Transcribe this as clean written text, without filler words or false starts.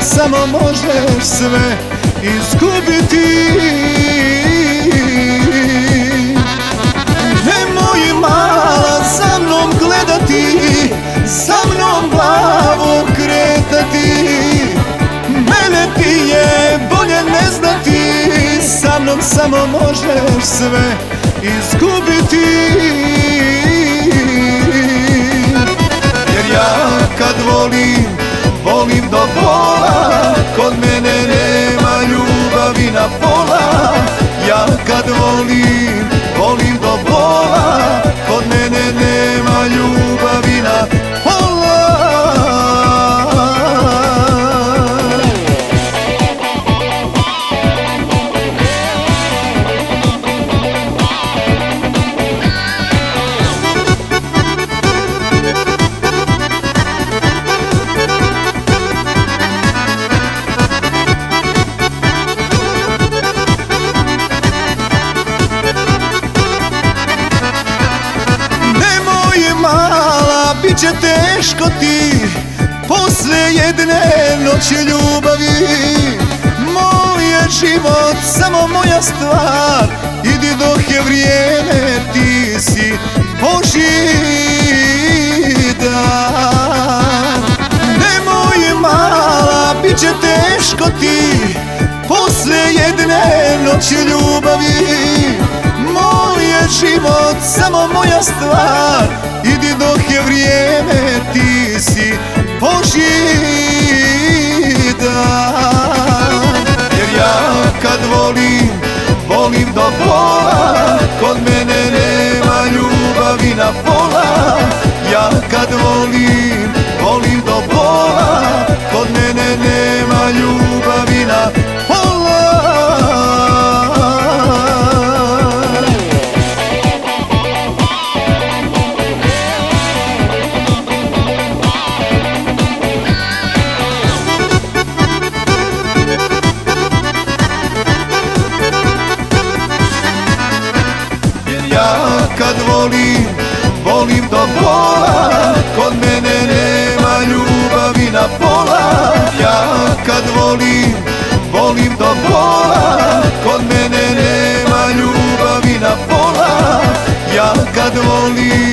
samo možeš sve izgubiti. Nemoj mala za mnom gledati, za mnom glavu kretati. Mene ti je bolje ne znati, sa mnom samo možeš sve izgubiti. Jer ja kad volim, volim do bola, kod mene nema ljubavi na pola. Ja kad volim, volim do bola, kod mene nema ljubavi na pola. Biće teško ti posle jedne noći ljubavi. Moj je život samo moja stvar, idi dok je vrijeme, ti si Božji dar. Nemoj mala, biće teško ti posle jedne noći ljubavi. Moj je život samo moja stvar, idi dok je vrijeme, ti si Božji dar. Jer ja kad volim, volim do bola, kod mene nema ljubavi na pola. Ja kad volim, volim do bola, kod mene nema ljubavi na pola. Ja kad volim, volim do bola, kod mene nema ljubavi na pola. Ja kad volim, volim do bola, kod mene nema ljubavi na pola. Ja kad volim